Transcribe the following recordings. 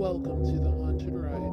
Welcome to the Haunted Ride.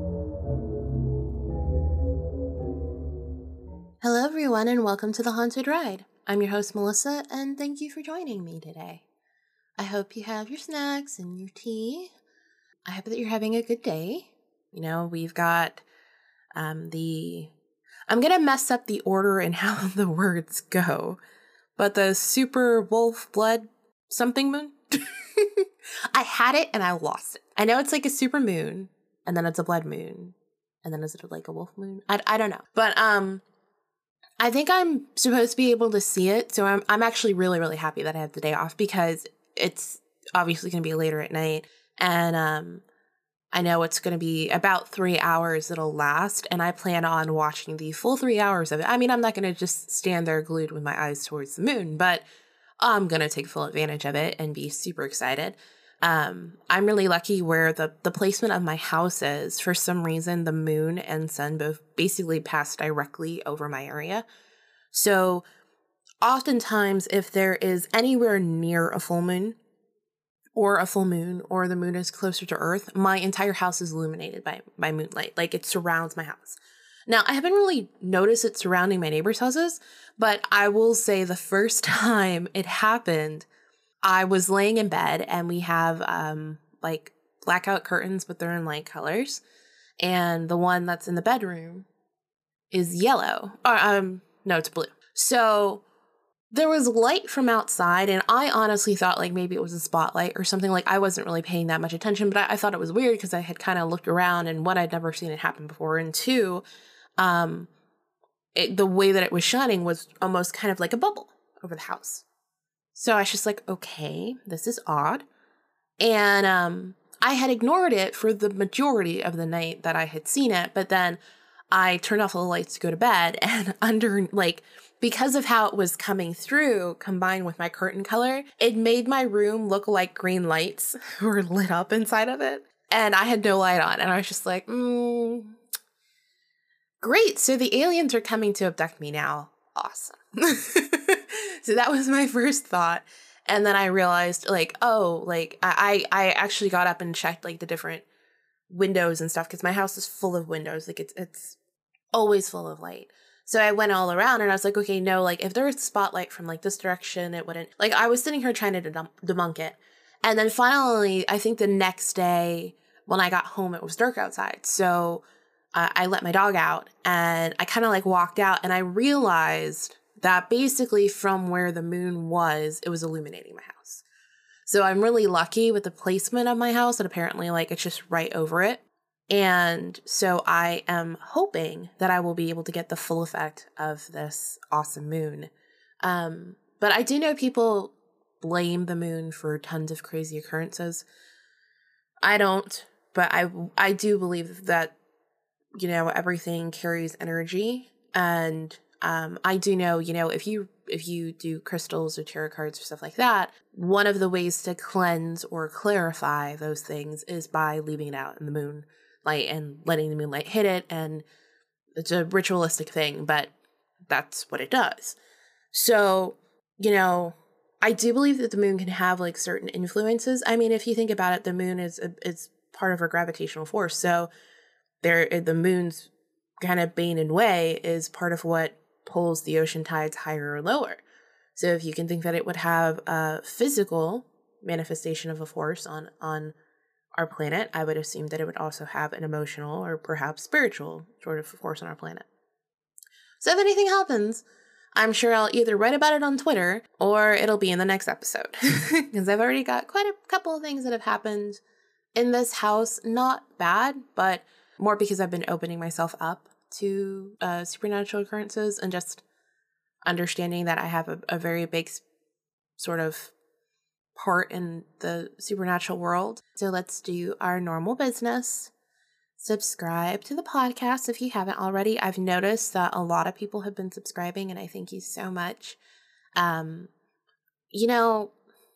Hello, everyone, and welcome to the Haunted Ride. I'm your host, Melissa, and thank you for joining me today. I hope you have your snacks and your tea. I hope that you're having a good day. You know, we've got I'm going to mess up the order and how the words go, but the super wolf blood something moon. I had it and I lost it. I know it's like a super moon, and then it's a blood moon, and then is it like a wolf moon? I don't know, but I think I'm supposed to be able to see it, so I'm actually really, really happy that I have the day off because it's obviously going to be later at night, and I know it's going to be about 3 hours it'll last, and I plan on watching the full 3 hours of it. I mean, I'm not going to just stand there glued with my eyes towards the moon, but I'm going to take full advantage of it and be super excited. I'm really lucky where the placement of my house is. For some reason, the moon and sun both basically pass directly over my area. So oftentimes, if there is anywhere near a full moon, or the moon is closer to Earth, my entire house is illuminated by moonlight. Like, it surrounds my house. Now, I haven't really noticed it surrounding my neighbors' houses, but I will say the first time it happened, I was laying in bed and we have like blackout curtains, but they're in light colors. And the one that's in the bedroom is yellow. Or no, it's blue. So there was light from outside, and I honestly thought like maybe it was a spotlight or something. Like, I wasn't really paying that much attention, but I thought it was weird because I had kind of looked around, and one, I'd never seen it happen before, and two, the way that it was shining was almost kind of like a bubble over the house. So I was just like, okay, this is odd. And I had ignored it for the majority of the night that I had seen it, but then I turned off all the lights to go to bed, and because of how it was coming through, combined with my curtain color, it made my room look like green lights were lit up inside of it. And I had no light on, and I was just like, great, so the aliens are coming to abduct me now. Awesome. So that was my first thought. And then I realized, like, oh, like, I actually got up and checked, like, the different windows and stuff, because my house is full of windows. Like, it's always full of light. So I went all around, and I was like, okay, no, like, if there was a spotlight from, like, this direction, it wouldn't. Like, I was sitting here trying to debunk it. And then finally, I think the next day when I got home, it was dark outside. So I let my dog out, and I kind of, like, walked out, and I realized that basically from where the moon was, it was illuminating my house. So I'm really lucky with the placement of my house, and apparently, like, it's just right over it. And so I am hoping that I will be able to get the full effect of this awesome moon. But I do know people blame the moon for tons of crazy occurrences. I don't, but I do believe that, you know, everything carries energy. And I do know, you know, if you do crystals or tarot cards or stuff like that, one of the ways to cleanse or clarify those things is by leaving it out in the moonlight and letting the moonlight hit it. And it's a ritualistic thing, but that's what it does. So, you know, I do believe that the moon can have like certain influences. I mean, if you think about it, the moon is part of our gravitational force. So the moon's kind of bane and way is part of what pulls the ocean tides higher or lower. So if you can think that it would have a physical manifestation of a force on our planet, I would assume that it would also have an emotional or perhaps spiritual sort of force on our planet. So if anything happens, I'm sure I'll either write about it on Twitter or it'll be in the next episode. Because I've already got quite a couple of things that have happened in this house. Not bad, but more because I've been opening myself up to supernatural occurrences and just understanding that I have a very big sort of part in the supernatural world. So let's do our normal business. Subscribe to the podcast if you haven't already. I've noticed that a lot of people have been subscribing, and I thank you so much. You know,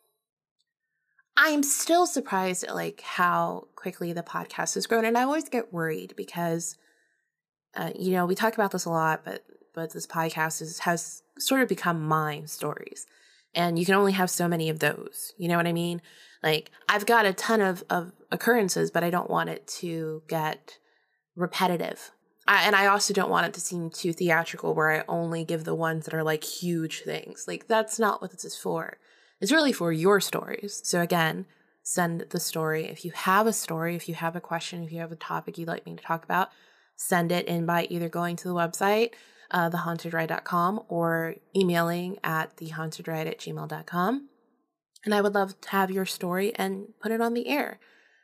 I'm still surprised at like how quickly the podcast has grown, and I always get worried because you know, we talk about this a lot, but this podcast has sort of become my stories. And you can only have so many of those. You know what I mean? Like, I've got a ton of occurrences, but I don't want it to get repetitive. And I also don't want it to seem too theatrical where I only give the ones that are like huge things. Like, that's not what this is for. It's really for your stories. So again, send the story. If you have a story, if you have a question, if you have a topic you'd like me to talk about, send it in by either going to the website, thehauntedride.com, or emailing at thehauntedride@gmail.com. And I would love to have your story and put it on the air.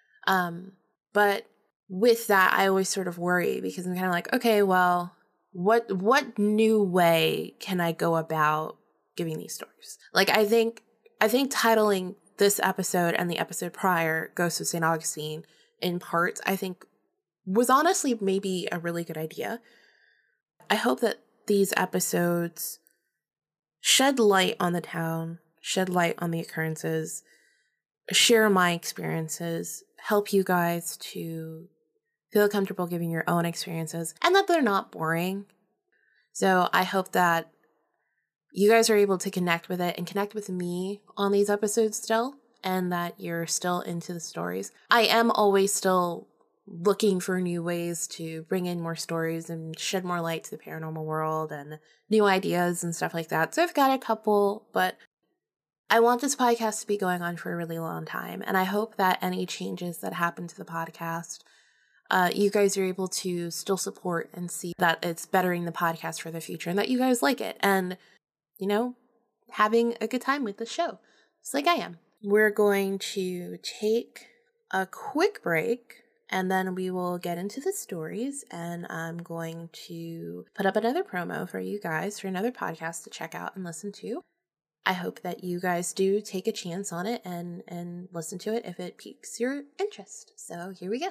But with that, I always sort of worry because I'm kind of like, okay, well, what new way can I go about giving these stories? Like, I think titling this episode and the episode prior, Ghosts of St. Augustine, in parts, I think was honestly maybe a really good idea. I hope that these episodes shed light on the town, shed light on the occurrences, share my experiences, help you guys to feel comfortable giving your own experiences, and that they're not boring. So I hope that you guys are able to connect with it and connect with me on these episodes still, and that you're still into the stories. I am always still looking for new ways to bring in more stories and shed more light to the paranormal world and new ideas and stuff like that. So I've got a couple, but I want this podcast to be going on for a really long time. And I hope that any changes that happen to the podcast, you guys are able to still support and see that it's bettering the podcast for the future and that you guys like it and, you know, having a good time with the show. It's like I am. We're going to take a quick break and then we will get into the stories, and I'm going to put up another promo for you guys for another podcast to check out and listen to. I hope that you guys do take a chance on it and listen to it if it piques your interest. So here we go.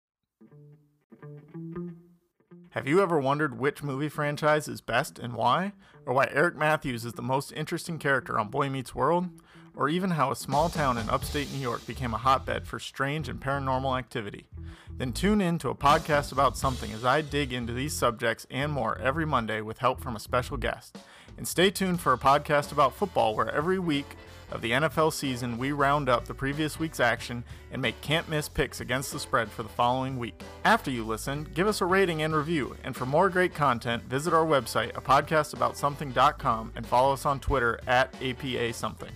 Have you ever wondered which movie franchise is best and why? Or why Eric Matthews is the most interesting character on Boy Meets World? Or even how a small town in upstate New York became a hotbed for strange and paranormal activity? Then tune in to a podcast about something as I dig into these subjects and more every Monday with help from a special guest. And stay tuned for a podcast about football where every week of the NFL season we round up the previous week's action and make can't-miss picks against the spread for the following week. After you listen, give us a rating and review, and for more great content, visit our website, apodcastaboutSomething.com, and follow us on Twitter at APASomething.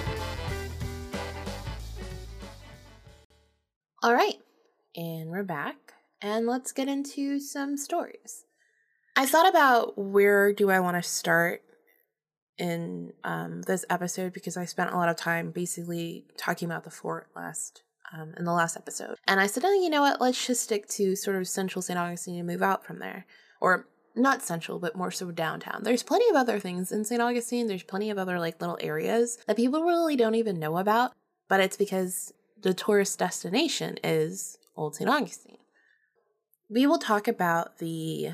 All right, and we're back, and let's get into some stories. I thought about where do I want to start in this episode because I spent a lot of time basically talking about the fort in the last episode. And I said, oh, you know what, let's just stick to sort of central St. Augustine and move out from there. Or not central, but more so downtown. There's plenty of other things in St. Augustine. There's plenty of other like little areas that people really don't even know about, but it's because the tourist destination is Old St. Augustine. We will talk about the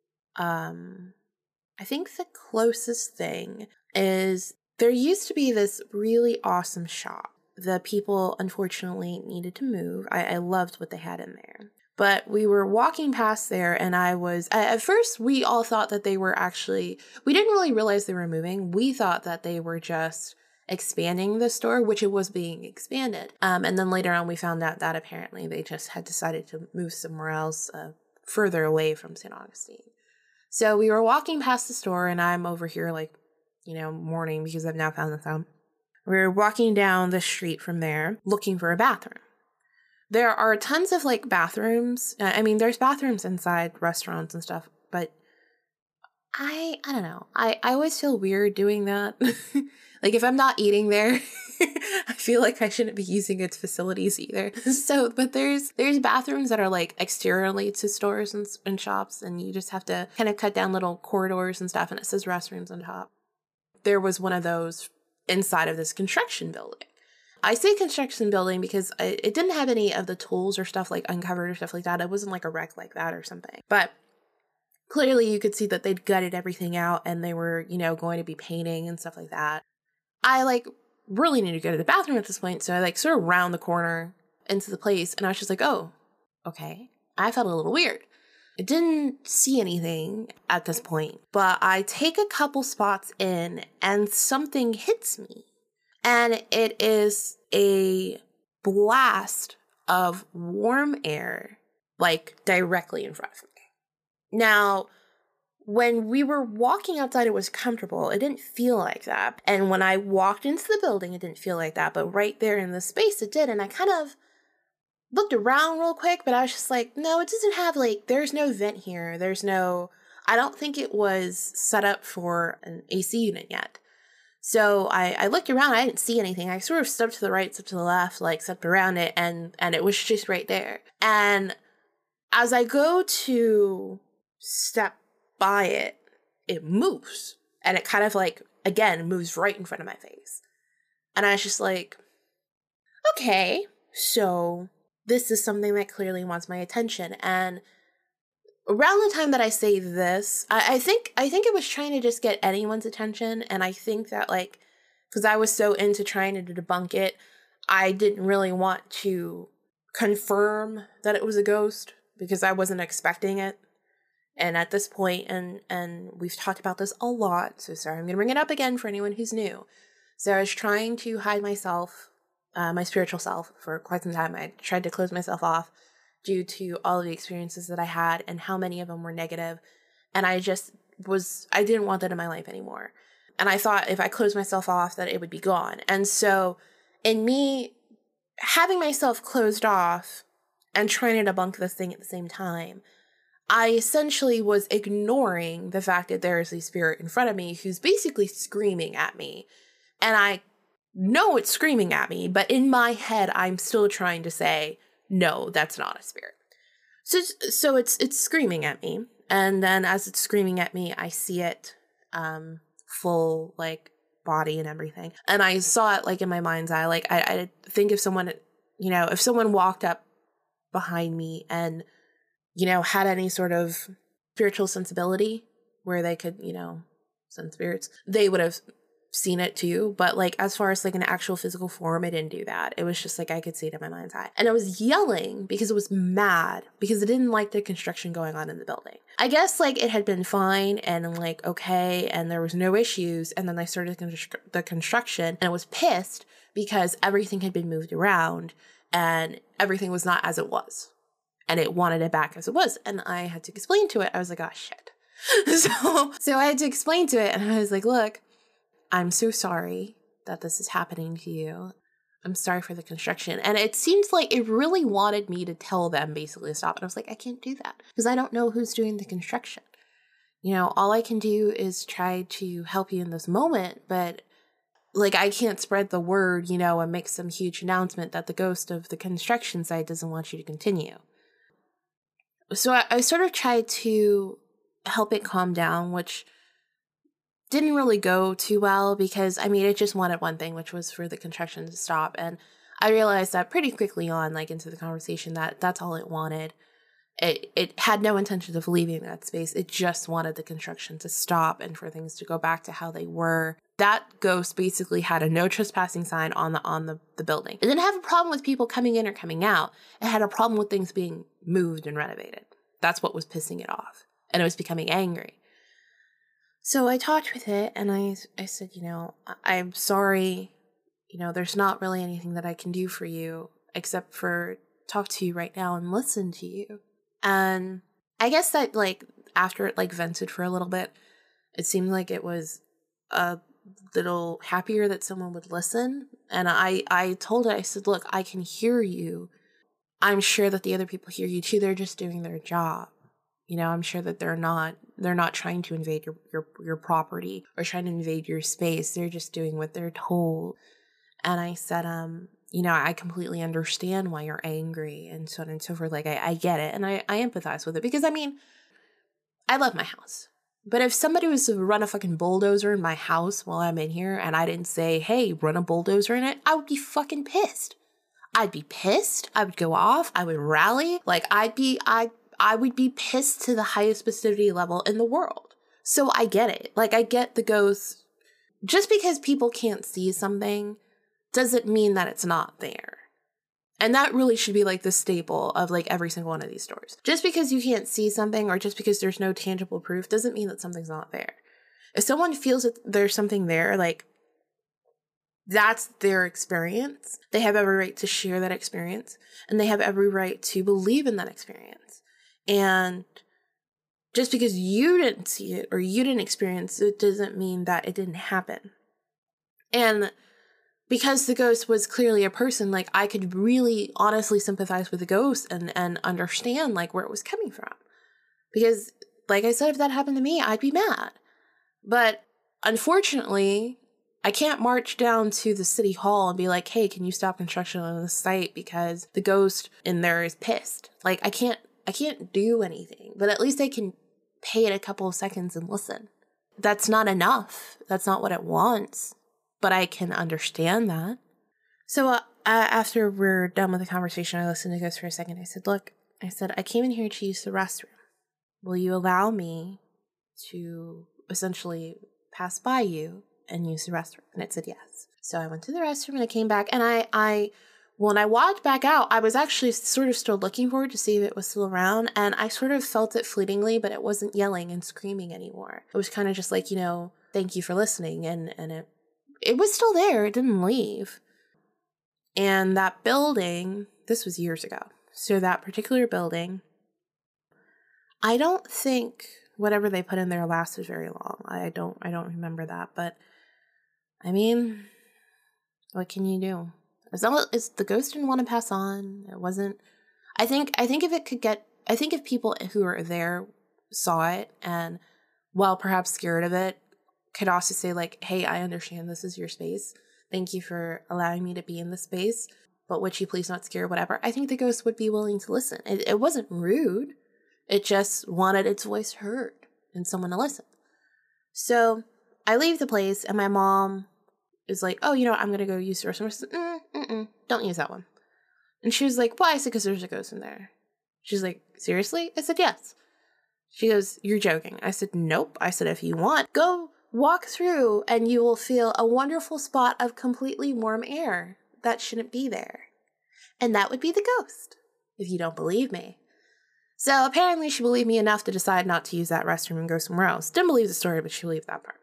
I think the closest thing is there used to be this really awesome shop. The people unfortunately needed to move. I loved what they had in there. But we were walking past there and at first we all thought that they were we didn't really realize they were moving. We thought that they were just expanding the store, which it was being expanded. And then later on we found out that apparently they just had decided to move somewhere else further away from St. Augustine. So we were walking past the store and I'm over here like, mourning because I've now found this out. We were walking down the street from there looking for a bathroom. There are tons of like bathrooms. There's bathrooms inside restaurants and stuff, but I don't know. I always feel weird doing that. Like if I'm not eating there, I feel like I shouldn't be using its facilities either. But there's bathrooms that are like exteriorly to stores and shops, and you just have to kind of cut down little corridors and stuff, and it says restrooms on top. There was one of those inside of this construction building. I say construction building because it didn't have any of the tools or stuff like uncovered or stuff like that. It wasn't like a wreck like that or something. But clearly you could see that they'd gutted everything out and they were, going to be painting and stuff like that. I really need to go to the bathroom at this point. So I sort of round the corner into the place and I was just like, oh, okay. I felt a little weird. I didn't see anything at this point, but I take a couple spots in and something hits me. And it is a blast of warm air, like directly in front of me. Now, when we were walking outside, it was comfortable. It didn't feel like that. And when I walked into the building, it didn't feel like that. But right there in the space, it did. And I kind of looked around real quick, but I was just like, no, it doesn't have, like, there's no vent here. I don't think it was set up for an AC unit yet. So I looked around, I didn't see anything. I sort of stepped to the right, stepped to the left, like stepped around it, and it was just right there. And as I go to step by it, it moves. And it kind of like, again, moves right in front of my face. And I was just like, okay, so this is something that clearly wants my attention. And around the time that I say this, I think it was trying to just get anyone's attention. And I think that, like, because I was so into trying to debunk it, I didn't really want to confirm that it was a ghost because I wasn't expecting it. And at this point, and we've talked about this a lot, so sorry, I'm going to bring it up again for anyone who's new. So I was trying to hide myself, my spiritual self, for quite some time. I tried to close myself off due to all of the experiences that I had and how many of them were negative. And I didn't want that in my life anymore. And I thought if I closed myself off that it would be gone. And so in me having myself closed off and trying to debunk this thing at the same time, I essentially was ignoring the fact that there is a spirit in front of me who's basically screaming at me. And I know it's screaming at me, but in my head, I'm still trying to say, no, that's not a spirit. So it's screaming at me. And then as it's screaming at me, I see it full, like, body and everything. And I saw it, like, in my mind's eye. Like, I think if someone walked up behind me and, had any sort of spiritual sensibility where they could, sense spirits, they would have seen it too. But, like, as far as, like, an actual physical form, it didn't do that. It was just like I could see it in my mind's eye. And I was yelling because it was mad because it didn't like the construction going on in the building. I guess, like, it had been fine and, like, okay, and there was no issues. And then I started the construction and I was pissed because everything had been moved around and everything was not as it was. And it wanted it back as it was. And I had to explain to it. I was like, oh, shit. So I had to explain to it. And I was like, look, I'm so sorry that this is happening to you. I'm sorry for the construction. And it seems like it really wanted me to tell them basically to stop. And I was like, I can't do that because I don't know who's doing the construction. All I can do is try to help you in this moment. But, like, I can't spread the word, and make some huge announcement that the ghost of the construction site doesn't want you to continue. So I sort of tried to help it calm down, which didn't really go too well because, it just wanted one thing, which was for the construction to stop. And I realized that pretty quickly on, like, into the conversation that that's all it wanted. It had no intention of leaving that space. It just wanted the construction to stop and for things to go back to how they were. That ghost basically had a no trespassing sign on the building. It didn't have a problem with people coming in or coming out. It had a problem with things being moved and renovated. That's what was pissing it off. And it was becoming angry. So I talked with it and I said, I'm sorry. There's not really anything that I can do for you except for talk to you right now and listen to you. And I guess that, like, after it, like, vented for a little bit, it seemed like it was a little happier that someone would listen. And I told it, I said, look, I can hear you. I'm sure that the other people hear you too. They're just doing their job. I'm sure that they're not trying to invade your property or trying to invade your space. They're just doing what they're told. And I said, I completely understand why you're angry and so on and so forth. Like, I get it. And I empathize with it because, I love my house. But if somebody was to run a fucking bulldozer in my house while I'm in here and I didn't say, hey, run a bulldozer in it, I would be fucking pissed. I'd be pissed. I would go off. I would rally. Like, I would be pissed to the highest specificity level in the world. So I get it. Like, I get the ghosts. Just because people can't see something doesn't mean that it's not there. And that really should be like the staple of like every single one of these stories. Just because you can't see something or just because there's no tangible proof doesn't mean that something's not there. If someone feels that there's something there, like that's their experience. They have every right to share that experience, and they have every right to believe in that experience. And just because you didn't see it or you didn't experience it doesn't mean that it didn't happen. And because the ghost was clearly a person, like I could really honestly sympathize with the ghost and understand like where it was coming from. Because like I said, if that happened to me, I'd be mad. But unfortunately, I can't march down to the city hall and be like, hey, can you stop construction on this site because the ghost in there is pissed. Like I can't do anything, but at least I can pay it a couple of seconds and listen. That's not enough. That's not what it wants. But I can understand that. So after we're done with the conversation, I listened to Ghost for a second. I said, look, I came in here to use the restroom. Will you allow me to essentially pass by you and use the restroom? And it said yes. So I went to the restroom and I came back. And I when I walked back out, I was actually sort of still looking for it to see if it was still around. And I sort of felt it fleetingly, but it wasn't yelling and screaming anymore. It was kind of just like, thank you for listening. And it was still there. It didn't leave. And that building, this was years ago. So that particular building, I don't think whatever they put in there lasted very long. I don't remember that. But I mean, what can you do? As long as the ghost didn't want to pass on, it wasn't. I think if people who were there saw it and while perhaps scared of it, could also say like, hey, I understand this is your space. Thank you for allowing me to be in this space, but would you please not scare, whatever. I think the ghost would be willing to listen. It wasn't rude. It just wanted its voice heard and someone to listen. So I leave the place and my mom is like, oh, I'm going to go use the restroom. I said, don't use that one. And she was like, why? I said, because there's a ghost in there. She's like, seriously? I said, yes. She goes, you're joking. I said, nope. I said, if you want, go walk through and you will feel a wonderful spot of completely warm air that shouldn't be there. And that would be the ghost, if you don't believe me. So apparently she believed me enough to decide not to use that restroom and go somewhere else. Didn't believe the story, but she believed that part.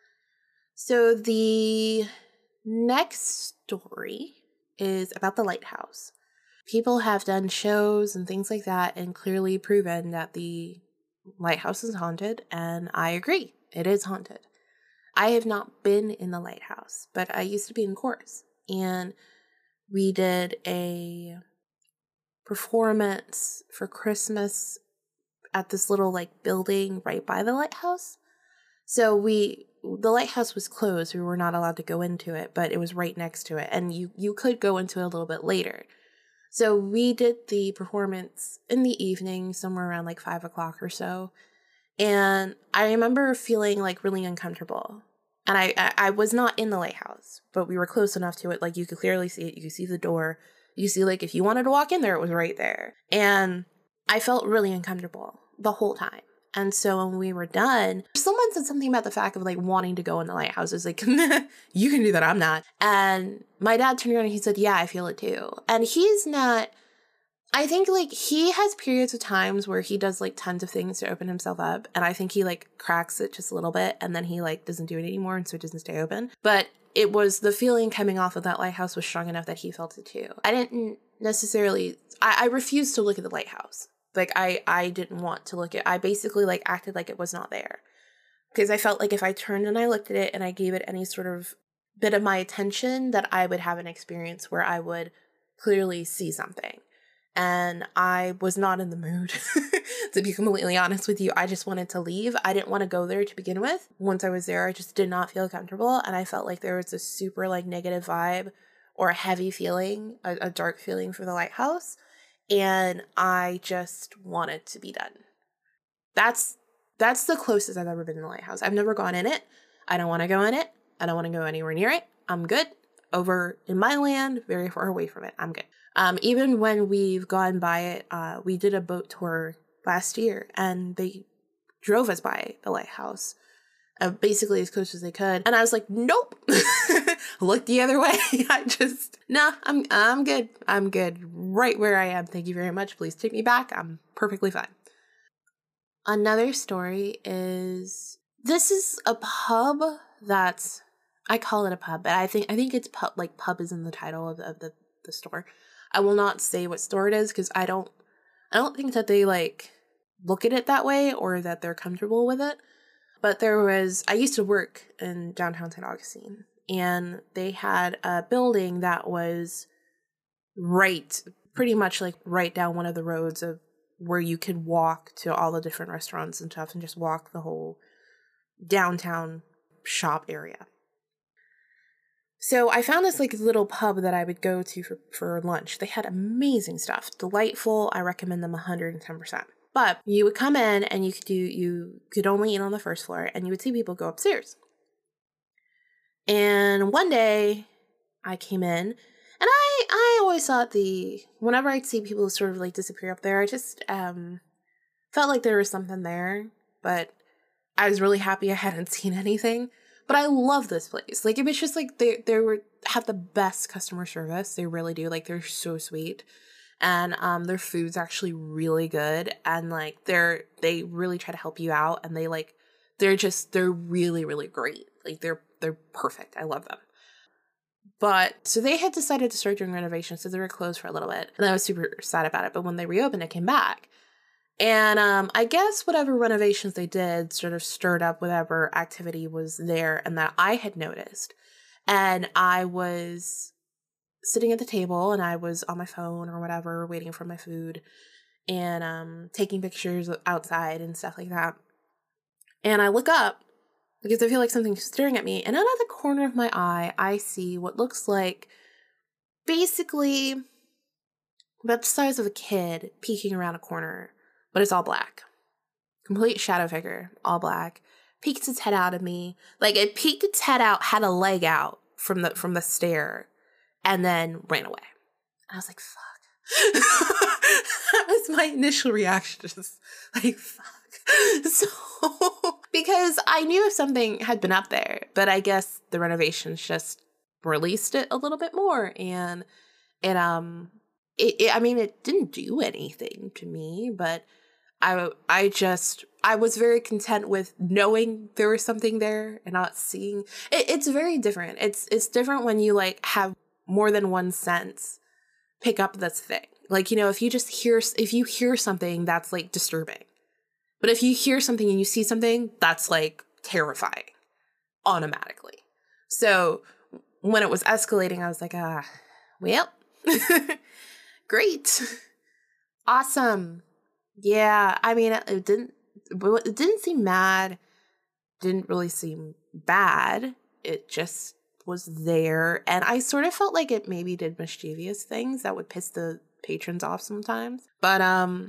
So the next story is about the lighthouse. People have done shows and things like that and clearly proven that the lighthouse is haunted, and I agree. It is haunted. I have not been in the lighthouse, but I used to be in chorus, and we did a performance for Christmas at this little building right by the lighthouse. So the lighthouse was closed. We were not allowed to go into it, but it was right next to it, and you could go into it a little bit later. So we did the performance in the evening, somewhere around 5 o'clock or so. And I remember feeling really uncomfortable. And I was not in the lighthouse, but we were close enough to it. You could clearly see it. You could see the door. You could see if you wanted to walk in there, it was right there. And I felt really uncomfortable the whole time. And so when we were done, someone said something about the fact of wanting to go in the lighthouse. It's you can do that, I'm not. And my dad turned around and he said, yeah, I feel it too. And he's not, I think he has periods of times where he does tons of things to open himself up. And I think he cracks it just a little bit and then he doesn't do it anymore. And so it doesn't stay open. But it was the feeling coming off of that lighthouse was strong enough that he felt it too. I didn't necessarily, I refused to look at the lighthouse. I didn't want to look at it. I basically acted like it was not there. Because I felt if I turned and I looked at it and I gave it any sort of bit of my attention, that I would have an experience where I would clearly see something. And I was not in the mood, to be completely honest with you. I just wanted to leave. I didn't want to go there to begin with. Once I was there, I just did not feel comfortable. And I felt there was a super negative vibe or a heavy feeling, a dark feeling for the lighthouse. And I just wanted to be done. That's the closest I've ever been in the lighthouse. I've never gone in it. I don't want to go in it. I don't want to go anywhere near it. I'm good. Over in my land, very far away from it. I'm good. Even when we've gone by it, we did a boat tour last year and they drove us by the lighthouse, basically as close as they could. And I was like, nope, look the other way. I'm good. I'm good right where I am. Thank you very much. Please take me back. I'm perfectly fine. Another story is, this is a pub that's, I call it a pub, but I think it's pub, like pub is in the title of the store. I will not say what store it is because I don't think that they like look at it that way or that they're comfortable with it. But I used to work in downtown St. Augustine, and they had a building that was pretty much like right down one of the roads of where you could walk to all the different restaurants and stuff and just walk the whole downtown shop area. So I found this like little pub that I would go to for lunch. They had amazing stuff, delightful. I recommend them 110%. But you would come in and you could only eat on the first floor, and you would see people go upstairs. And one day I came in, and I always thought whenever I'd see people sort of like disappear up there, I just felt like there was something there, but I was really happy I hadn't seen anything. But I love this place. Like, it was just like they have the best customer service. They really do. Like, they're so sweet. And their food's actually really good. And like they really try to help you out. And they're really, really great. Like, they're perfect. I love them. But so they had decided to start doing renovations, so they were closed for a little bit. And I was super sad about it. But when they reopened, it came back. And I guess whatever renovations they did sort of stirred up whatever activity was there and that I had noticed. And I was sitting at the table and I was on my phone or whatever, waiting for my food and taking pictures outside and stuff like that. And I look up because I feel like something's staring at me. And out of the corner of my eye, I see what looks like basically about the size of a kid peeking around a corner. But it's all black. Complete shadow figure, all black. Peeks its head out at me. Like, it peeked its head out, had a leg out from the stare, and then ran away. I was like, fuck. That was my initial reaction. Just like, fuck. So, because I knew something had been up there, but I guess the renovations just released it a little bit more, and it didn't do anything to me, but I was very content with knowing there was something there and not seeing it. It's very different. It's different when you like have more than one sense pick up this thing. Like, you know, if you hear something, that's like disturbing. But if you hear something and you see something, that's like terrifying automatically. So when it was escalating, I was like, well, great. Awesome. Yeah, I mean, it didn't seem mad. Didn't really seem bad. It just was there. And I sort of felt like it maybe did mischievous things that would piss the patrons off sometimes. But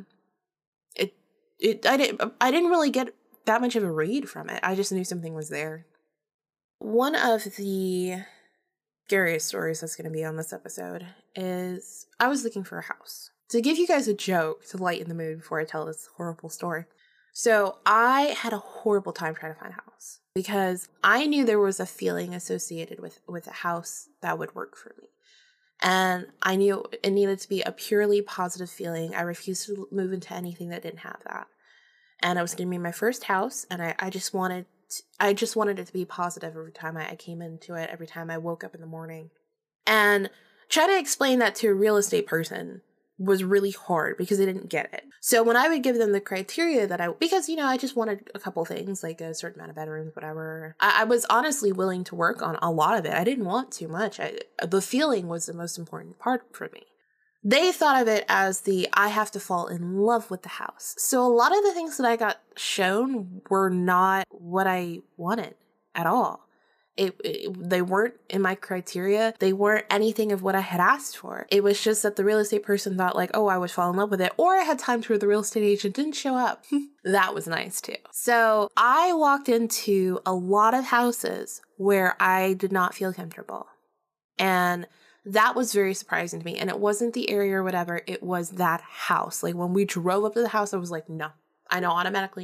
I didn't really get that much of a read from it. I just knew something was there. One of the scariest stories that's going to be on this episode is I was looking for a house. To give you guys a joke to lighten the mood before I tell this horrible story. So I had a horrible time trying to find a house because I knew there was a feeling associated with a house that would work for me. And I knew it needed to be a purely positive feeling. I refused to move into anything that didn't have that. And it was going to be my first house, and I just wanted it to be positive every time I came into it, every time I woke up in the morning. And try to explain that to a real estate person was really hard because they didn't get it. So when I would give them the criteria because, you know, I just wanted a couple things, like a certain amount of bedrooms, whatever. I was honestly willing to work on a lot of it. I didn't want too much. The feeling was the most important part for me. They thought of it as I have to fall in love with the house. So a lot of the things that I got shown were not what I wanted at all. They weren't in my criteria. They weren't anything of what I had asked for. It was just that the real estate person thought like, oh, I would fall in love with it. Or I had times where the real estate agent didn't show up. That was nice too. So I walked into a lot of houses where I did not feel comfortable. And that was very surprising to me. And it wasn't the area or whatever. It was that house. Like when we drove up to the house, I was like, no. I know automatically no.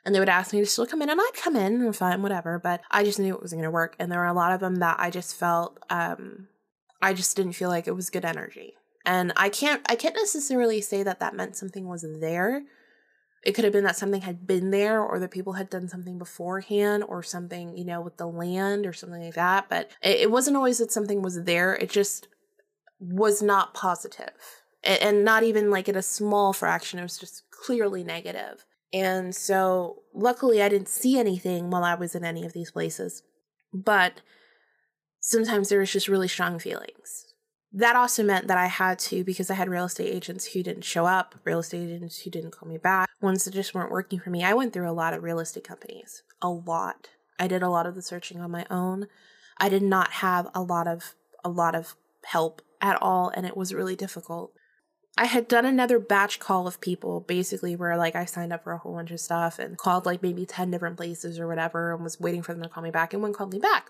And they would ask me to still come in, and I'd come in and fine, whatever. But I just knew it wasn't going to work. And there were a lot of them that I just felt, I just didn't feel like it was good energy. And I can't necessarily say that that meant something was there. It could have been that something had been there, or that people had done something beforehand, or something, you know, with the land or something like that. But it wasn't always that something was there. It just was not positive. And not even like in a small fraction. It was just clearly negative. And so luckily I didn't see anything while I was in any of these places. But sometimes there was just really strong feelings. That also meant that I had to, because I had real estate agents who didn't show up, real estate agents who didn't call me back, ones that just weren't working for me. I went through a lot of real estate companies. A lot. I did a lot of the searching on my own. I did not have a lot of help at all, and it was really difficult. I had done another batch call of people, basically, where like I signed up for a whole bunch of stuff and called like maybe 10 different places or whatever, and was waiting for them to call me back, and one called me back.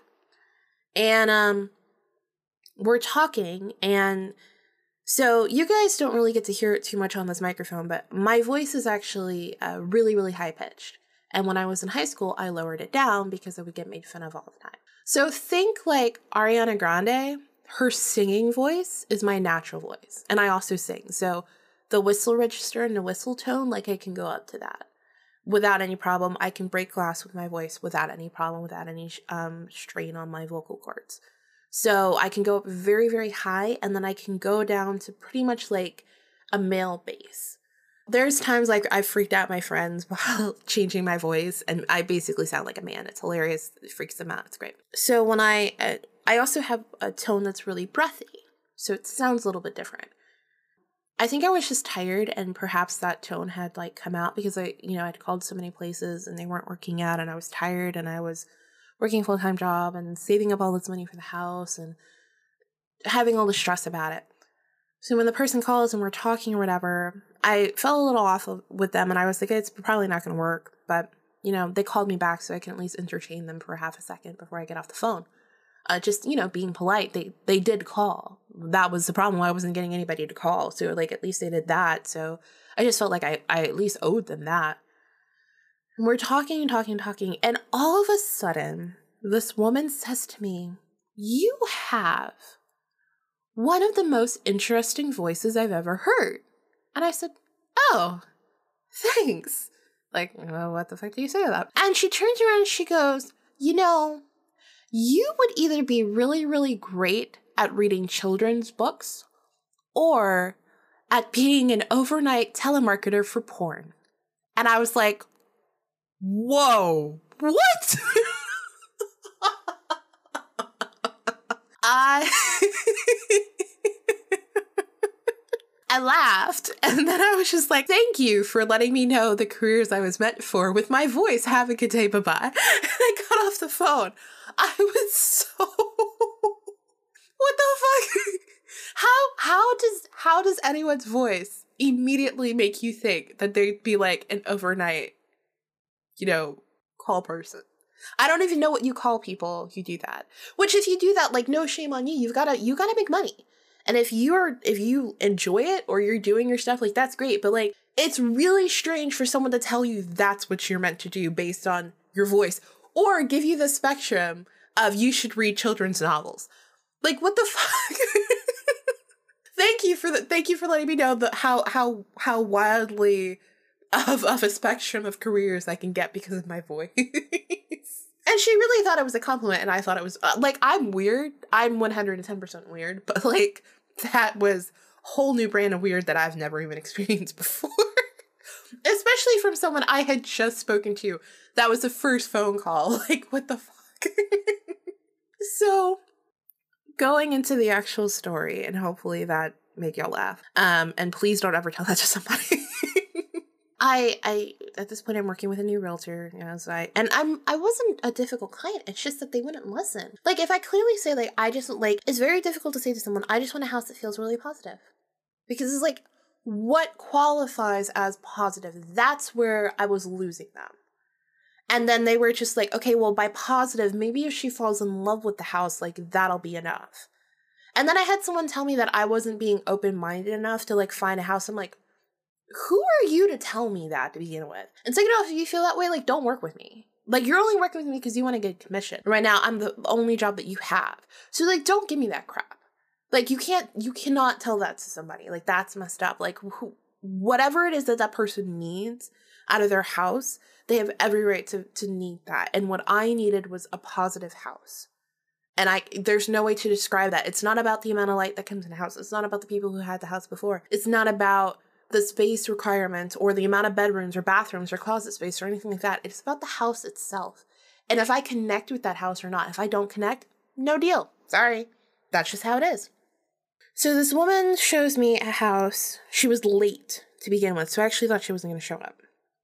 And we're talking, and so you guys don't really get to hear it too much on this microphone, but my voice is actually really, really high pitched. And when I was in high school, I lowered it down because I would get made fun of all the time. So think like Ariana Grande. Her singing voice is my natural voice. And I also sing. So the whistle register and the whistle tone, like I can go up to that without any problem. I can break glass with my voice without any problem, without any strain on my vocal cords. So I can go up very, very high, and then I can go down to pretty much like a male bass. There's times like I freaked out my friends while changing my voice, and I basically sound like a man. It's hilarious. It freaks them out. It's great. So when I also have a tone that's really breathy, so it sounds a little bit different. I think I was just tired, and perhaps that tone had like come out because I'd called so many places and they weren't working out, and I was tired, and I was working a full-time job and saving up all this money for the house and having all the stress about it. So when the person calls and we're talking or whatever, I fell a little off with them, and I was like, it's probably not going to work. But, they called me back so I can at least entertain them for half a second before I get off the phone. Just being polite. They did call. That was the problem. I wasn't getting anybody to call. So, like, at least they did that. So I just felt like I at least owed them that. And we're talking and talking and talking. And all of a sudden, this woman says to me, "You have one of the most interesting voices I've ever heard." And I said, "Oh, thanks." Like, well, what the fuck do you say to that? And she turns around and she goes, you would either be really, really great at reading children's books or at being an overnight telemarketer for porn. And I was like, whoa, what? I laughed, and then I was just like, thank you for letting me know the careers I was meant for with my voice. Have a good day, bye-bye. And I got off the phone. I was so... What the fuck? How does anyone's voice immediately make you think that they'd be like an overnight, call person? I don't even know what you call people who do that. Which, if you do that, like, no shame on you. You gotta make money. And if you enjoy it or you're doing your stuff, like, that's great. But, like, it's really strange for someone to tell you that's what you're meant to do based on your voice, or give you the spectrum of you should read children's novels. Like, what the fuck? Thank you for letting me know how wildly of a spectrum of careers I can get because of my voice. And she really thought it was a compliment, and I thought it was, I'm weird. I'm 110% weird, but, like, that was a whole new brand of weird that I've never even experienced before. Especially from someone I had just spoken to. That was the first phone call. Like, what the fuck? So, going into the actual story, and hopefully that make y'all laugh. And please don't ever tell that to somebody. I at this point I'm working with a new realtor, I wasn't a difficult client. It's just that they wouldn't listen. Like, if I clearly say, like, it's very difficult to say to someone, I just want a house that feels really positive. Because it's like, what qualifies as positive? That's where I was losing them. And then they were just like, okay, well, by positive, maybe if she falls in love with the house, like, that'll be enough. And then I had someone tell me that I wasn't being open-minded enough to, like, find a house. I'm like, who are you to tell me that to begin with? And second off, if you feel that way, like, don't work with me. Like, you're only working with me because you want to get commission. Right now, I'm the only job that you have. So, like, don't give me that crap. Like, you cannot tell that to somebody. Like, that's messed up. Like, whatever it is that that person needs out of their house, they have every right to need that. And what I needed was a positive house. And there's no way to describe that. It's not about the amount of light that comes in the house. It's not about the people who had the house before. It's not about the space requirement or the amount of bedrooms or bathrooms or closet space or anything like that. It's about the house itself. And if I connect with that house or not, if I don't connect, no deal. Sorry. That's just how it is. So this woman shows me a house. She was late to begin with, so I actually thought she wasn't going to show up.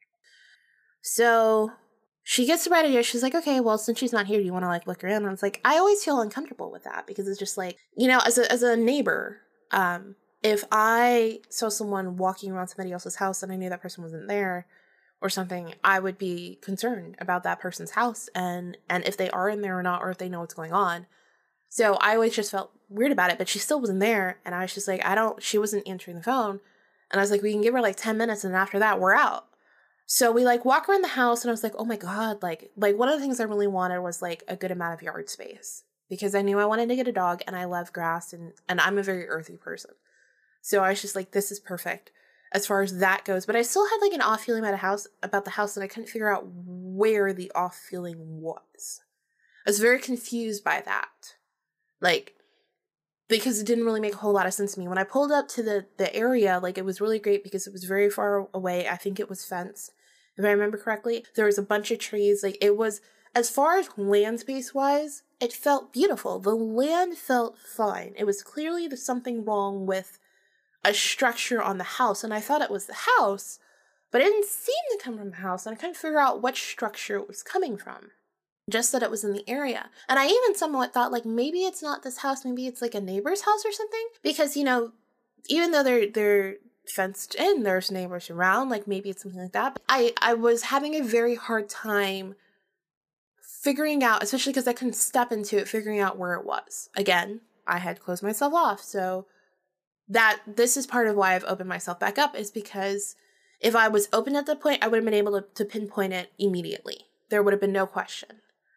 So she gets ready. She's like, okay, well, since she's not here, do you want to like look around? And I was like, I always feel uncomfortable with that because it's just like, you know, as a neighbor, if I saw someone walking around somebody else's house and I knew that person wasn't there or something, I would be concerned about that person's house and if they are in there or not, or if they know what's going on. So I always just felt weird about it, but she still wasn't there. And I was just like, she wasn't answering the phone. And I was like, we can give her like 10 minutes and after that, we're out. So we like walk around the house and I was like, oh my God, like one of the things I really wanted was like a good amount of yard space because I knew I wanted to get a dog and I love grass and I'm a very earthy person. So I was just like, this is perfect as far as that goes. But I still had like an off feeling about the house and I couldn't figure out where the off feeling was. I was very confused by that. Like, because it didn't really make a whole lot of sense to me. When I pulled up to the area, like, it was really great because it was very far away. I think it was fenced, if I remember correctly. There was a bunch of trees. Like, it was, as far as land space-wise, it felt beautiful. The land felt fine. It was clearly there's something wrong with a structure on the house, and I thought it was the house, but it didn't seem to come from the house, and I couldn't figure out what structure it was coming from. Just that it was in the area. And I even somewhat thought, like, maybe it's not this house, maybe it's like a neighbor's house or something. Because, you know, even though they're fenced in, there's neighbors around, like maybe it's something like that. But I was having a very hard time figuring out, especially because I couldn't step into it, figuring out where it was. Again, I had closed myself off. So this is part of why I've opened myself back up, is because if I was open at that point, I would have been able to pinpoint it immediately. There would have been no question.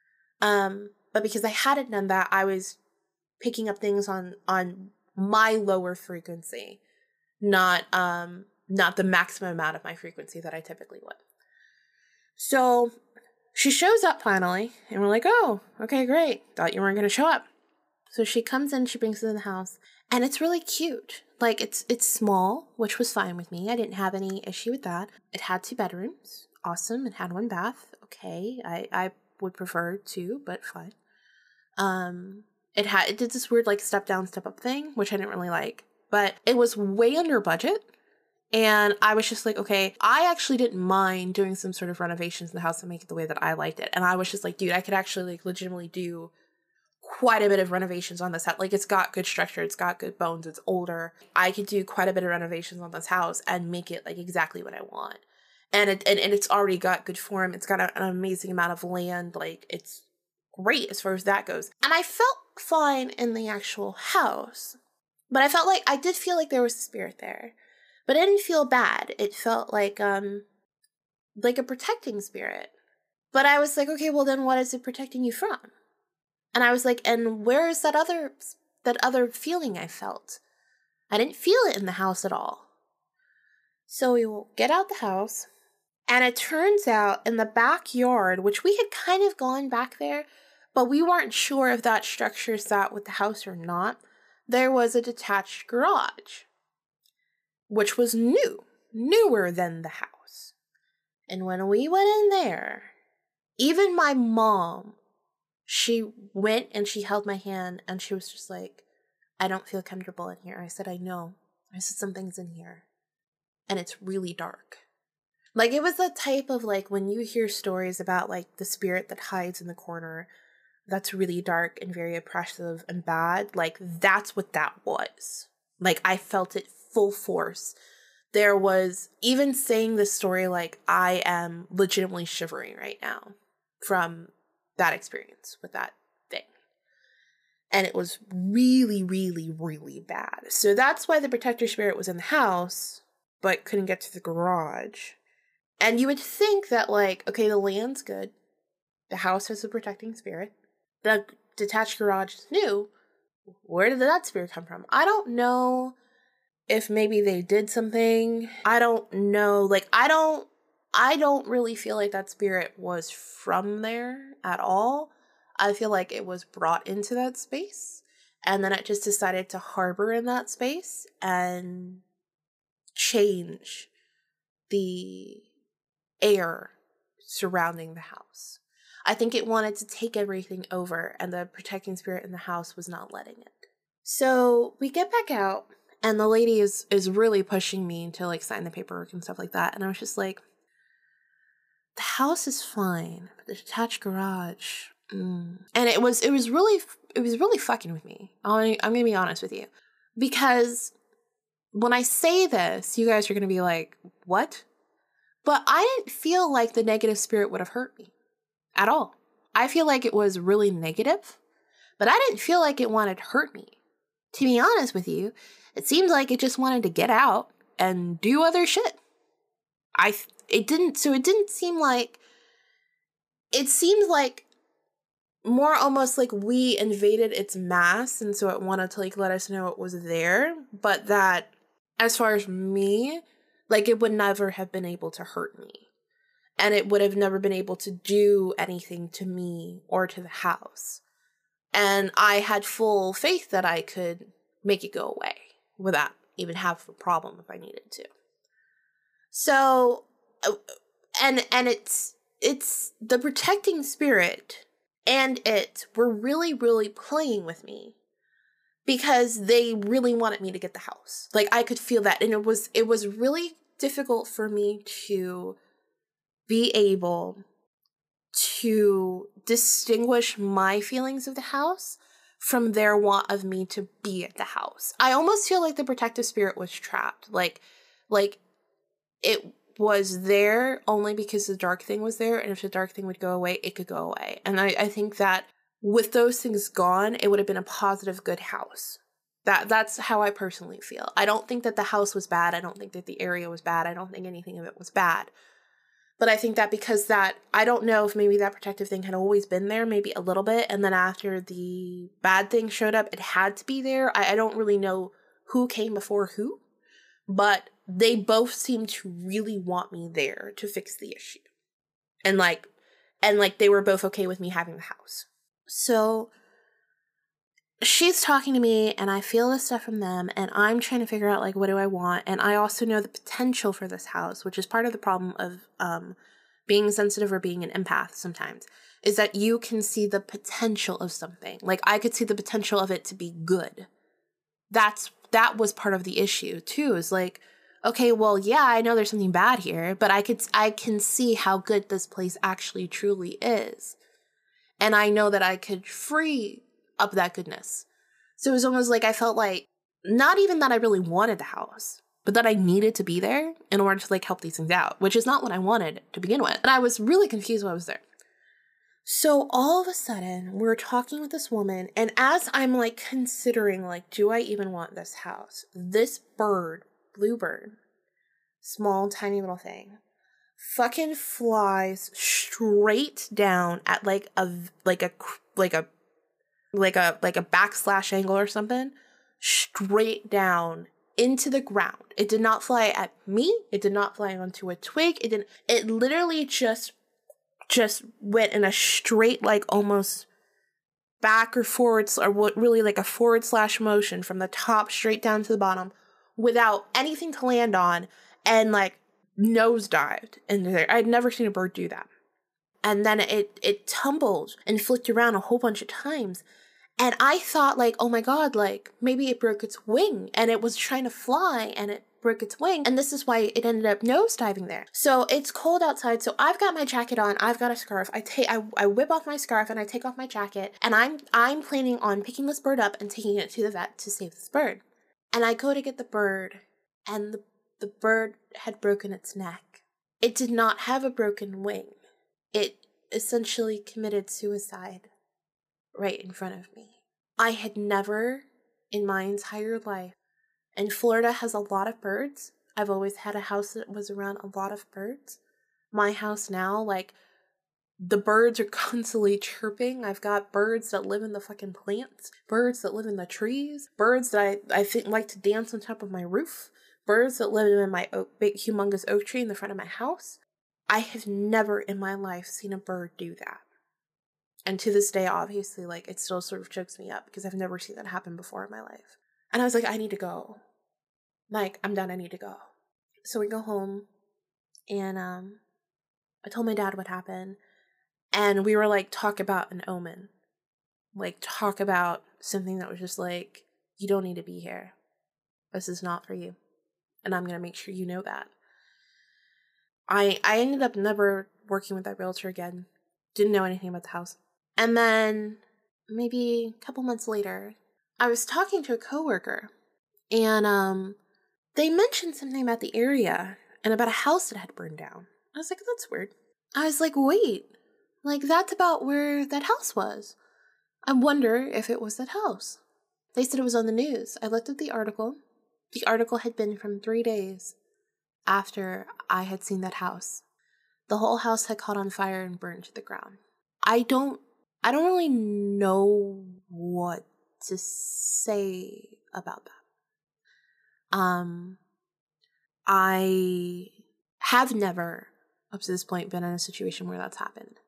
But because I hadn't done that, I was picking up things on my lower frequency, not the maximum amount of my frequency that I typically would. So she shows up finally, and we're like, oh, okay, great. Thought you weren't going to show up. So she comes in, she brings it in the house, and it's really cute. Like, it's small, which was fine with me. I didn't have any issue with that. It had 2 bedrooms. Awesome. It had 1 bath. Okay. I would prefer 2, but fine. It did this weird like step down, step up thing, which I didn't really like, but it was way under budget. And I was just like, okay, I actually didn't mind doing some sort of renovations in the house to make it the way that I liked it. And I was just like, dude, I could actually like legitimately do quite a bit of renovations on this house. Like, it's got good structure, it's got good bones, it's older. I could do quite a bit of renovations on this house and make it like exactly what I want. And it's already got good form. It's got an amazing amount of land. Like, it's great as far as that goes. And I felt fine in the actual house, but I felt like I did feel like there was a spirit there, but it didn't feel bad. It felt like a protecting spirit. But I was like, okay, well then what is it protecting you from? And I was like, and where is that other feeling I felt? I didn't feel it in the house at all. So we will get out the house, and it turns out in the backyard, which we had kind of gone back there, but we weren't sure if that structure sat with the house or not, there was a detached garage, which was newer than the house. And when we went in there, even my mom, she went and she held my hand and she was just like, I don't feel comfortable in here. I said, I know. I said, something's in here. And it's really dark. Like, it was the type of, like, when you hear stories about, like, the spirit that hides in the corner that's really dark and very oppressive and bad, like, that's what that was. Like, I felt it full force. There was, even saying this story, like, I am legitimately shivering right now from that experience with that thing. And it was really, really, really bad. So that's why the protector spirit was in the house but couldn't get to the garage. And you would think that, like, okay, the land's good. The house has a protecting spirit. The detached garage is new. Where did that spirit come from? I don't know if maybe they did something. I don't know. Like, I don't really feel like that spirit was from there at all. I feel like it was brought into that space, and then it just decided to harbor in that space and change the air surrounding the house. I think it wanted to take everything over, and the protecting spirit in the house was not letting it. So we get back out, and the lady is really pushing me to, like, sign the paperwork and stuff like that. And I was just like, the house is fine, but the detached garage. And it was really fucking with me. I'm gonna be honest with you, because when I say this, you guys are gonna be like, what? But I didn't feel like the negative spirit would have hurt me at all. I feel like it was really negative, but I didn't feel like it wanted to hurt me. To be honest with you, it seems like it just wanted to get out and do other shit. It didn't seem like, it seemed like more almost like we invaded its mass, and so it wanted to, like, let us know it was there, but that as far as me, like, it would never have been able to hurt me, and it would have never been able to do anything to me or to the house. And I had full faith that I could make it go away without even have a problem if I needed to. So, and it's the protecting spirit and it were really, really playing with me because they really wanted me to get the house. Like, I could feel that. And it was really difficult for me to be able to distinguish my feelings of the house from their want of me to be at the house. I almost feel like the protective spirit was trapped. Like it was there only because the dark thing was there, and if the dark thing would go away, it could go away. And I think that with those things gone, it would have been a positive, good house. That's how I personally feel. I don't think that the house was bad. I don't think that the area was bad. I don't think anything of it was bad. But I think that because that, I don't know if maybe that protective thing had always been there, maybe a little bit, and then after the bad thing showed up, it had to be there. I don't really know who came before who, but they both seemed to really want me there to fix the issue. And they were both okay with me having the house. So she's talking to me, and I feel this stuff from them, and I'm trying to figure out, like, what do I want? And I also know the potential for this house, which is part of the problem of being sensitive or being an empath sometimes, is that you can see the potential of something. Like, I could see the potential of it to be good. That was part of the issue, too, is like, okay, well, yeah, I know there's something bad here, but I can see how good this place actually truly is. And I know that I could free up that goodness. So it was almost like I felt like, not even that I really wanted the house, but that I needed to be there in order to, like, help these things out, which is not what I wanted to begin with. And I was really confused when I was there. So all of a sudden, we're talking with this woman, and as I'm, like, considering, like, do I even want this house? This bird, bluebird, small, tiny little thing, fucking flies straight down at, like a backslash angle or something, straight down into the ground. It did not fly at me. It did not fly onto a twig. It literally just went in a straight, like, almost back or forwards, or what really like a forward slash motion from the top straight down to the bottom without anything to land on, and, like, nosedived into there. I'd never seen a bird do that. And then it tumbled and flicked around a whole bunch of times. And I thought, like, oh my God, like, maybe it broke its wing and it was trying to fly and it broke its wing. And this is why it ended up nosediving there. So it's cold outside. So I've got my jacket on. I've got a scarf. I whip off my scarf and I take off my jacket. And I'm planning on picking this bird up and taking it to the vet to save this bird. And I go to get the bird, and the bird had broken its neck. It did not have a broken wing. It essentially committed suicide right in front of me. I had never in my entire life, and Florida has a lot of birds. I've always had a house that was around a lot of birds. My house now, like, the birds are constantly chirping. I've got birds that live in the fucking plants, birds that live in the trees, birds that I think like to dance on top of my roof, birds that live in my big humongous oak tree in the front of my house. I have never in my life seen a bird do that. And to this day, obviously, like, it still sort of chokes me up because I've never seen that happen before in my life. And I was like, I need to go. Like, I'm done, I need to go. So we go home, and I told my dad what happened. And we were like, talk about an omen. Like, talk about something that was just like, you don't need to be here. This is not for you. And I'm going to make sure you know that. I ended up never working with that realtor again. Didn't know anything about the house. And then maybe a couple months later, I was talking to a coworker. And they mentioned something about the area and about a house that had burned down. I was like, that's weird. I was like, wait. Like, that's about where that house was. I wonder if it was that house. They said it was on the news. I looked at the article. The article had been from 3 days after I had seen that house. The whole house had caught on fire and burned to the ground. I don't really know what to say about that. I have never, up to this point, been in a situation where that's happened.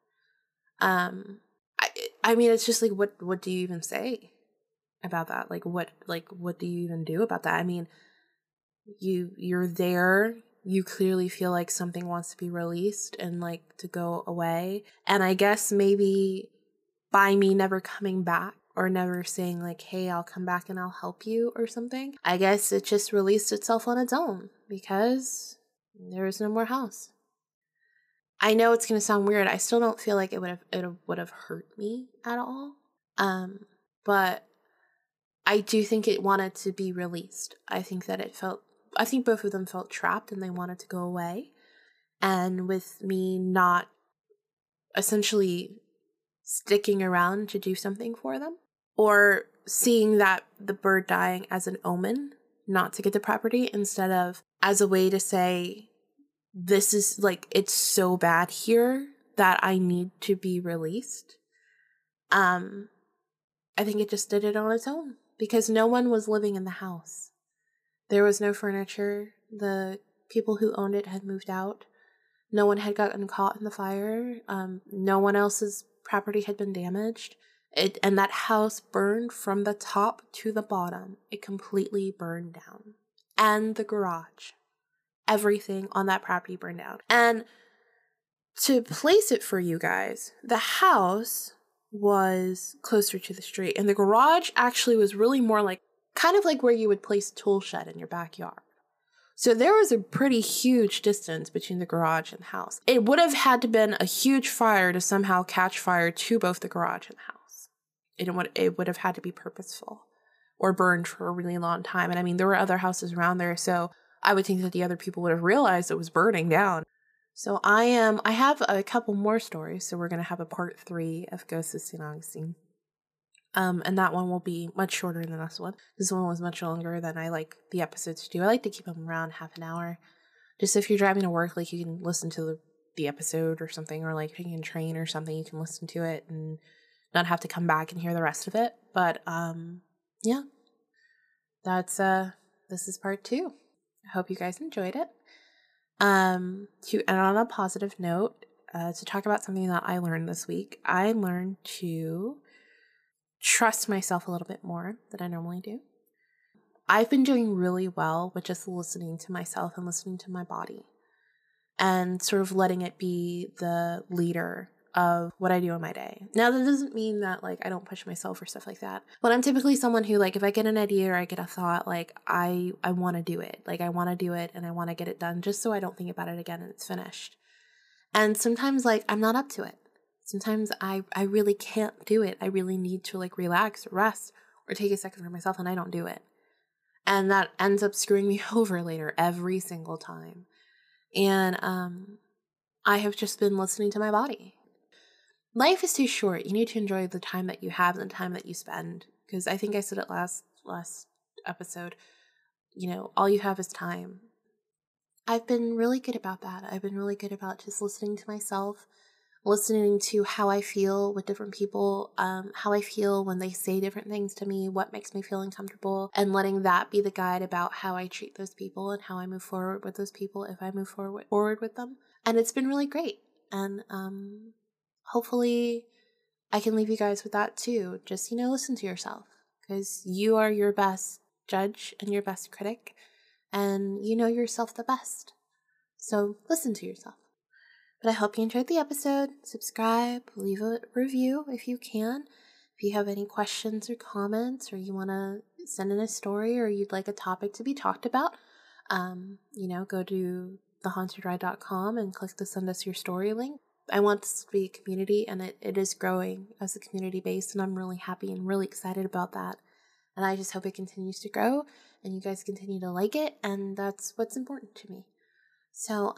I mean, it's just like, what do you even say about that? Like, what do you even do about that? I mean, you're there, you clearly feel like something wants to be released and like to go away. And I guess maybe by me never coming back or never saying like, hey, I'll come back and I'll help you or something, I guess it just released itself on its own because there was no more house. I know it's going to sound weird. I still don't feel like it would have hurt me at all. But I do think it wanted to be released. I think both of them felt trapped and they wanted to go away. And with me not essentially sticking around to do something for them, or seeing that the bird dying as an omen not to get the property instead of as a way to say, this is like, it's so bad here that I need to be released. I think it just did it on its own because no one was living in the house. There was no furniture. The people who owned it had moved out. No one had gotten caught in the fire. No one else's property had been damaged. And that house burned from the top to the bottom. It completely burned down. And the garage. Everything on that property burned down. And to place it for you guys, the house was closer to the street. And the garage actually was really more like, kind of like where you would place a tool shed in your backyard. So there was a pretty huge distance between the garage and the house. It would have had to been a huge fire to somehow catch fire to both the garage and the house. It would have had to be purposeful or burned for a really long time. And I mean, there were other houses around there, so I would think that the other people would have realized it was burning down. So I have a couple more stories, so we're going to have a part 3 of Ghosts of St. Augustine. And that one will be much shorter than this one. This one was much longer than I like the episodes to do. I like to keep them around half an hour. Just if you're driving to work, like you can listen to the episode or something, or like taking a train or something, you can listen to it and not have to come back and hear the rest of it. But yeah, that's this is part 2. I hope you guys enjoyed it. To end on a positive note, to talk about something that I learned this week, I learned to trust myself a little bit more than I normally do. I've been doing really well with just listening to myself and listening to my body and sort of letting it be the leader of what I do in my day. Now, that doesn't mean that like I don't push myself or stuff like that, but I'm typically someone who, like, if I get an idea or I get a thought, like I want to do it. Like I want to do it and I want to get it done just so I don't think about it again and it's finished. And sometimes like I'm not up to it. Sometimes I really can't do it. I really need to like relax or rest or take a second for myself, and I don't do it. And that ends up screwing me over later every single time. And I have just been listening to my body. Life is too short. You need to enjoy the time that you have and the time that you spend. Because I think I said it last episode. You know, all you have is time. I've been really good about that. I've been really good about just listening to myself, listening to how I feel with different people, how I feel when they say different things to me, what makes me feel uncomfortable, and letting that be the guide about how I treat those people and how I move forward with those people if I move forward with them. And it's been really great. And hopefully I can leave you guys with that too. Just, listen to yourself, because you are your best judge and your best critic, and you know yourself the best. So listen to yourself. But I hope you enjoyed the episode. Subscribe, leave a review if you can. If you have any questions or comments, or you want to send in a story, or you'd like a topic to be talked about, go to thehauntedride.com and click the Send Us Your Story link. I want this to be a community, and it is growing as a community base, and I'm really happy and really excited about that. And I just hope it continues to grow, and you guys continue to like it, and that's what's important to me. So,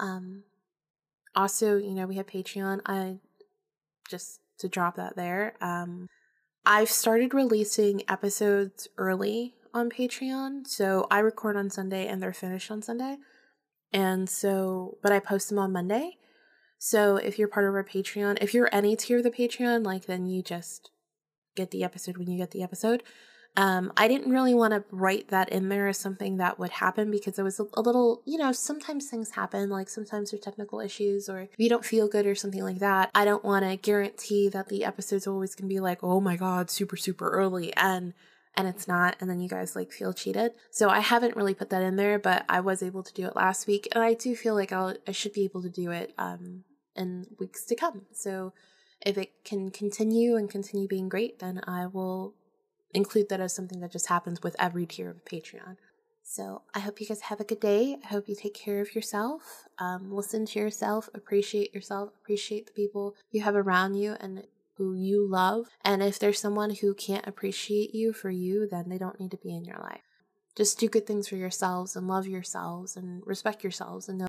also, we have Patreon. Just to drop that there, I've started releasing episodes early on Patreon. So I record on Sunday and they're finished on Sunday. But I post them on Monday. So if you're part of our Patreon, if you're any tier of the Patreon, then you just get the episode when you get the episode. I didn't really want to write that in there as something that would happen, because it was a little, sometimes things happen, sometimes there's technical issues, or if you don't feel good or something like that. I don't want to guarantee that the episode's always going to be oh my God, super, super early, and it's not, and then you guys feel cheated. So I haven't really put that in there, but I was able to do it last week, and I do feel like I should be able to do it in weeks to come. So if it can continue being great, then I will include that as something that just happens with every tier of Patreon. So I hope you guys have a good day. I hope you take care of yourself. Listen to yourself, appreciate the people you have around you and who you love. And if there's someone who can't appreciate you for you, then they don't need to be in your life. Just do good things for yourselves and love yourselves and respect yourselves, and know